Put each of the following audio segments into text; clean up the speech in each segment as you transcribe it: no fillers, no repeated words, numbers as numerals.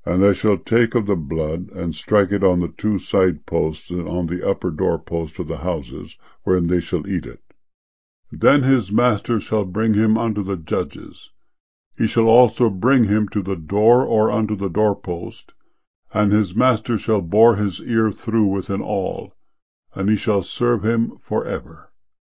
And they shall take of the blood, and strike it on the 2 side posts, and on the upper door post of the houses, wherein they shall eat it. Then his master shall bring him unto the judges. He shall also bring him to the door, or unto the doorpost, and his master shall bore his ear through with an awl, and he shall serve him for ever.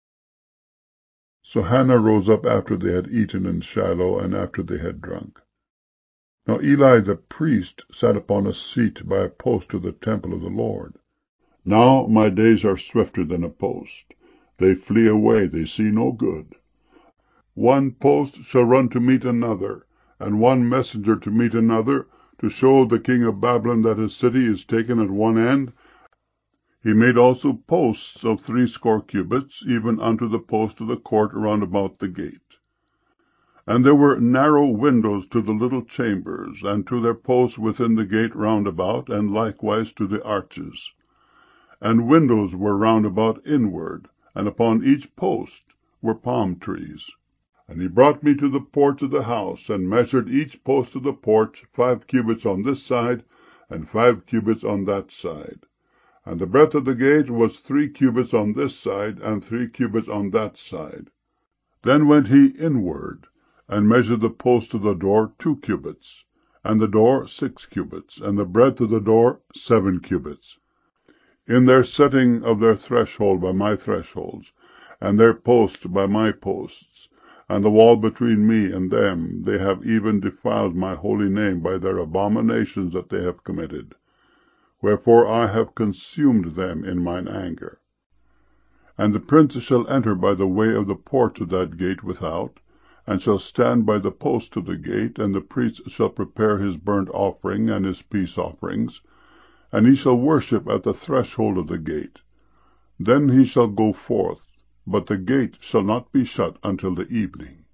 So Hannah rose up after they had eaten in Shiloh, and after they had drunk. Now Eli the priest sat upon a seat by a post of the temple of the Lord. Now my days are swifter than a post. They flee away, they see no good. One post shall run to meet another, and one messenger to meet another, to show the king of Babylon that his city is taken at one end. He made also posts of 60 cubits, even unto the post of the court round about the gate. And there were narrow windows to the little chambers, and to their posts within the gate round about, and likewise to the arches. And windows were round about inward, and upon each post were palm trees. And he brought me to the porch of the house, and measured each post of the porch 5 cubits on this side, and 5 cubits on that side. And the breadth of the gate was 3 cubits on this side, and 3 cubits on that side. Then went he inward, and measured the post of the door 2 cubits, and the door 6 cubits, and the breadth of the door 7 cubits. In their setting of their threshold by my thresholds, and their posts by my posts, and the wall between me and them, they have even defiled my holy name by their abominations that they have committed. Wherefore I have consumed them in mine anger. And the prince shall enter by the way of the porch of that gate without, and shall stand by the post of the gate, and the priest shall prepare his burnt offering and his peace offerings, and he shall worship at the threshold of the gate. Then he shall go forth, but the gate shall not be shut until the evening.